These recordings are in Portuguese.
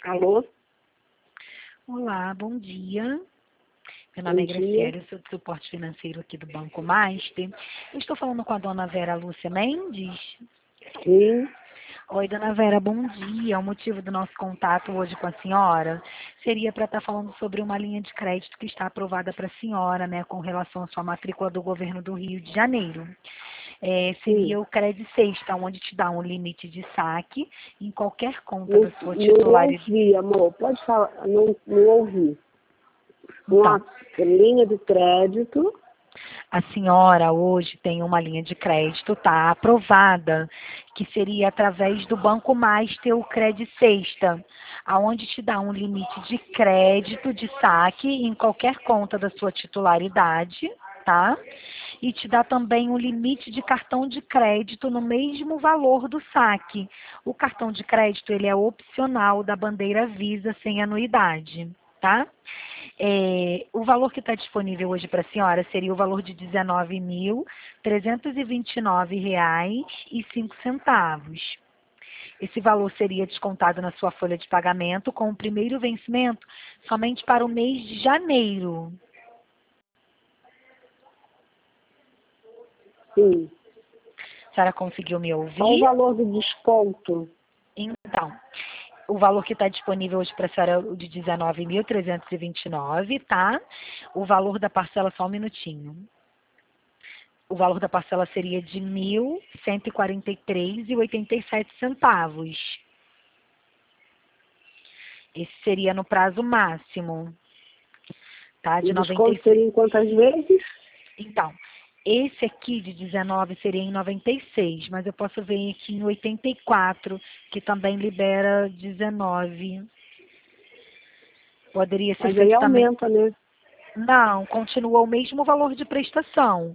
Alô? Olá, bom dia. Meu nome é Bom dia. Graciela, eu sou de suporte financeiro aqui do Banco Master. Eu estou falando com a dona Vera Lúcia Mendes. Sim, Oi, dona Vera, bom dia. O motivo do nosso contato hoje com a senhora seria para estar falando sobre uma linha de crédito que está aprovada para a senhora, né, com relação à sua matrícula do governo do Rio de Janeiro. sim. Seria o Cred Sexta, onde te dá um limite de saque em qualquer conta Não, da sua não titularidade. ouvi, amor. Pode falar. Não ouvi. Então, Uma linha de crédito. a senhora hoje tem uma linha de crédito, tá? Aprovada, que seria através do Banco Master, o Cred Sexta, aonde te dá um limite de crédito, de saque em qualquer conta da sua titularidade, tá? E te dá também um limite de cartão de crédito no mesmo valor do saque. O cartão de crédito, ele é opcional da bandeira Visa sem anuidade, tá? O valor que está disponível hoje para a senhora seria o valor de R$19.329,05. Esse valor seria descontado na sua folha de pagamento com o primeiro vencimento somente para o mês de janeiro. Sim. A senhora conseguiu me Qual o ouvir? valor do desconto? Então, o valor que está disponível hoje para a senhora é o de R$19.329, tá? O valor da parcela, só um minutinho. O valor da parcela seria de R$1.143,87. Esse seria no prazo máximo, tá? O De desconto seria 96. em quantas vezes? Então, esse aqui de 19 seria em 96, mas eu posso ver aqui em 84, que também libera 19. Poderia ser Mas aí feito também. aumenta, né? Não, continua o mesmo valor de prestação.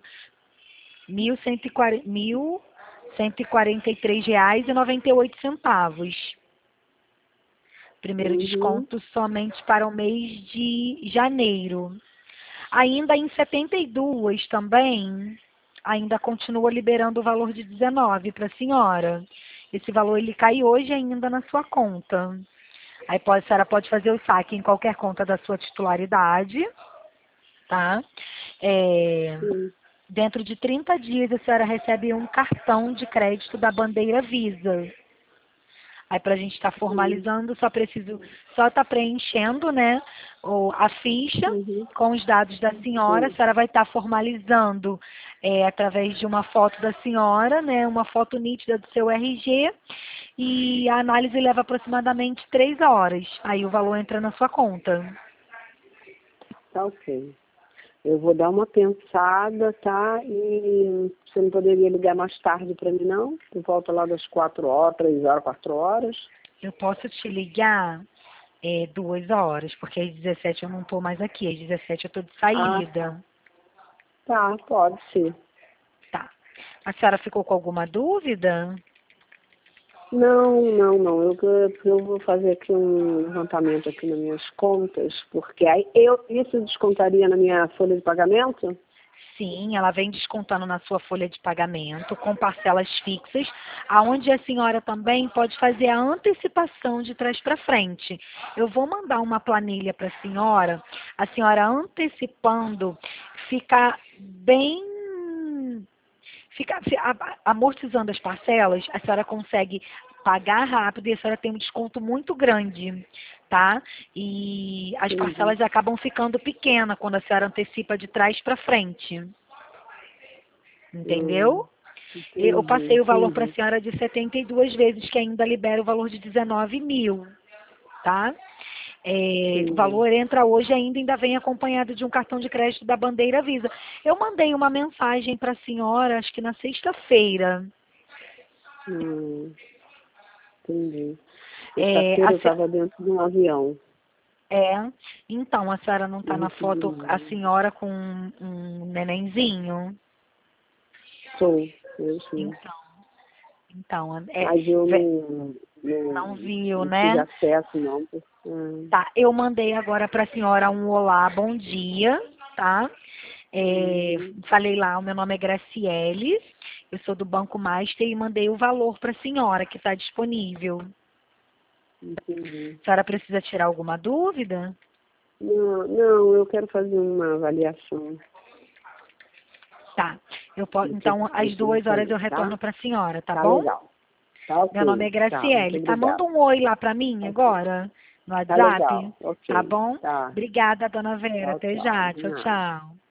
R$1.143,98. Primeiro Uhum. desconto somente para o mês de janeiro. Ainda em 72 também, ainda continua liberando o valor de 19 para a senhora. Esse valor ele cai hoje ainda na sua conta. Aí a senhora pode fazer o saque em qualquer conta da sua titularidade, tá? É, Sim. Dentro de 30 dias a senhora recebe um cartão de crédito da bandeira Visa. Aí para a gente estar Sim. formalizando, só tá preenchendo, né, a ficha Uhum. com os dados da senhora. A Sim. senhora vai estar formalizando através de uma foto da senhora, né, uma foto nítida do seu RG, e a análise leva aproximadamente 3 horas. Aí o valor entra na sua conta. Tá ok. Eu vou dar uma pensada, tá? E você não poderia ligar mais tarde para mim, não? Por volta lá das 4 horas, 3 horas, 4 horas. Eu posso te ligar 2 horas, porque às 17 eu não estou mais aqui, às 17 eu estou de Ah, saída. tá, pode ser. Tá. A senhora ficou com alguma dúvida? Não. Eu vou fazer aqui um levantamento aqui nas minhas contas, porque aí isso descontaria na minha folha de pagamento? Sim, ela vem descontando na sua folha de pagamento com parcelas fixas, aonde a senhora também pode fazer a antecipação de trás para frente. Eu vou mandar uma planilha para a senhora antecipando, fica bem, amortizando as parcelas, a senhora consegue pagar rápido e a senhora tem um desconto muito grande, tá? E as Entendi. parcelas acabam ficando pequenas quando a senhora antecipa de trás para frente. Entendeu? Eu passei o valor para a Entendi. senhora de 72 vezes, que ainda libera o valor de 19 mil, tá? O Entendi. valor entra hoje ainda vem acompanhado de um cartão de crédito da Bandeira Visa. Eu mandei uma mensagem para a senhora, acho que na sexta-feira. Hum, entendi. É, Sexta-feira eu estava dentro de um avião. é, então, a senhora não Eu está na recebi foto, a um. senhora com um nenenzinho? Sou, eu sim. Então, então, Mas eu ve- não, não, não viu, não tive né? acesso, não. Tá, eu mandei agora para a senhora um olá, bom dia, tá? Uhum, Falei lá, o meu nome é Graciele, eu sou do Banco Master e mandei o valor para a senhora que está disponível. Entendi. A senhora precisa tirar alguma dúvida? Não, eu quero fazer uma avaliação. Tá. Então, às 2 horas eu retorno para a senhora, tá bom? Legal. Tá ok. Meu nome é Graciele. Tá, manda um oi lá para mim agora, no Tá WhatsApp. legal. Ok. Tá bom? Tá. Obrigada, dona Vera. Tchau, Até tchau. já. De Tchau, nada. tchau.